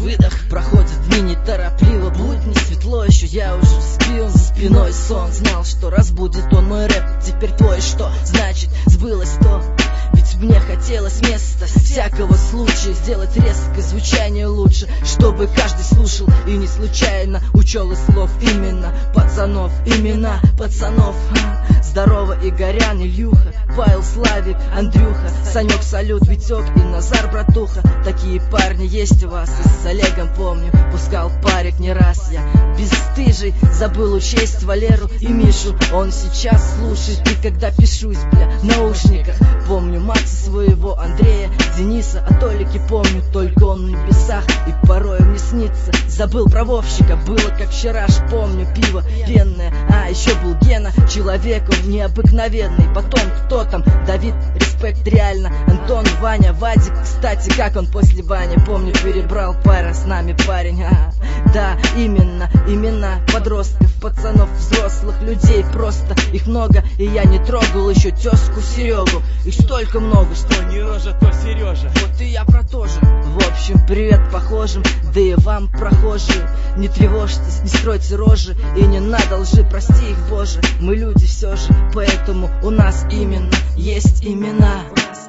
выдох. Проходят дни неторопливо, будни светло еще, я уже спил. За спиной сон, знал, что разбудит он мой рэп. Теперь твой что? Значит, сбылось то. Ведь мне хотелось места всякого случая сделать резкое звучание лучше, чтобы каждый слушал и не случайно учел из слов именно пацанов, имена пацанов. Здорово, Игорян, Ильюха, Павел, Славик, Андрюха, Санек, салют, Витек и Назар, братуха. Такие парни есть у вас, и с Олегом помню, пускал парик не раз я. Бесстыжий, забыл учесть Валеру и Мишу. Он сейчас слушает, и когда пишусь, бля, в наушниках. Помню Макса своего, Андрея, Дениса, а Толики помню, только он в небесах, и порой мне снится. Забыл про Вовщика, было как вчера ж, помню, пиво пенное. А еще был Гена, человек он необыкновенный. Потом кто там? Давид, респект реально. Антон, Ваня, Вадик, кстати, как он после Вани? Помню, перебрал пара с нами парень. Да, именно, имена подростков, пацанов, взрослых людей. Просто их много, и я не трогал еще тезку Серегу. Их столько много, что не Рожа, то Сережа. Вот и я про то же. В общем, привет похожим, да и вам, прохожие. Не тревожьтесь, не стройте рожи, и не надо лжи, прости их, Боже. Мы люди все же, поэтому у нас именно есть имена.